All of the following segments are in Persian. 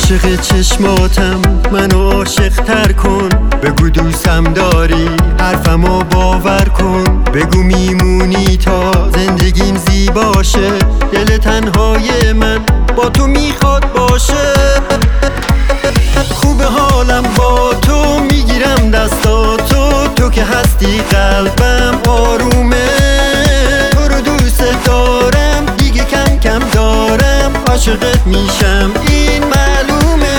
عاشق چشماتم، منو عاشق تر کن. بگو دوستم داری، حرفمو باور کن. بگو میمونی تا زندگیم زیباشه. دل تنهای من با تو میخواد باشه. خوب حالم با تو، میگیرم دستاتو. تو که هستی قلبم آرومه. تو رو دوست دارم، دیگه کم کم دارم. عاشقت میشم این معلومه.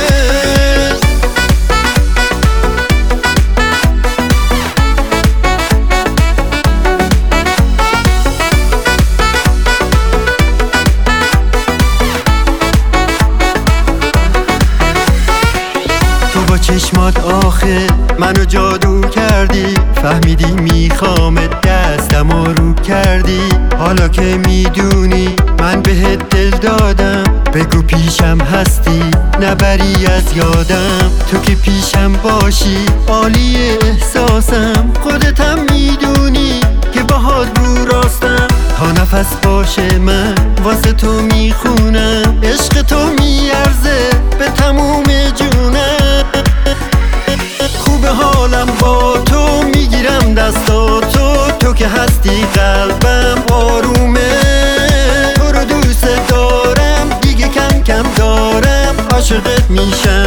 تو با چشمات آخه منو جادو کردی. فهمیدی میخوامت، دستمو رو کردی. حالا که میدونی من بهت دل دادم. بگو پیشم هستی، نبری از یادم. تو که پیشم باشی عالی احساسم. خودتم میدونی که باهات رو راستم. تا نفس باشه من واسه تو میخونم. عشق تو میارزه به تموم جونم. خوب حالم با تو، میگیرم دستاتو. تو که هستی قلبم آرومه. تو رو دوست دارم، دیگه کم کم دارم. عاشقت میشم